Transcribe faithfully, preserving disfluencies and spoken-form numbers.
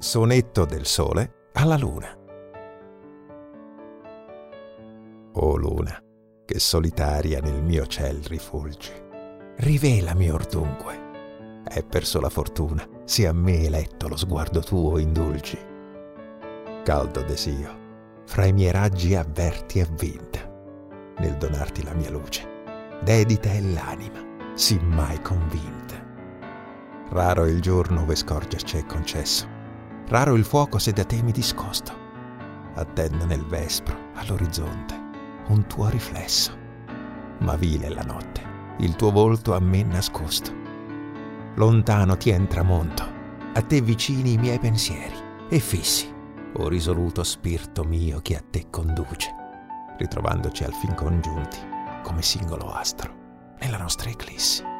Sonetto del sole alla luna. O luna, che solitaria nel mio ciel rifulgi, rivelami or dunque. È per sola fortuna, se a me eletto lo sguardo tuo indulgi. Caldo desio, fra i miei raggi avverti e vinta, nel donarti la mia luce, dedita è l'anima, sì mai convinta. Raro il giorno ove scorgerci è concesso, raro il fuoco se da te mi discosto. Attendo nel vespro, all'orizzonte, un tuo riflesso, ma vile è la notte, il tuo volto a me nascosto. Lontano tien tramonto, a te vicini i miei pensieri, e fissi, o risoluto spirito mio che a te conduce, ritrovandoci al fin congiunti come singolo astro nella nostra eclissi.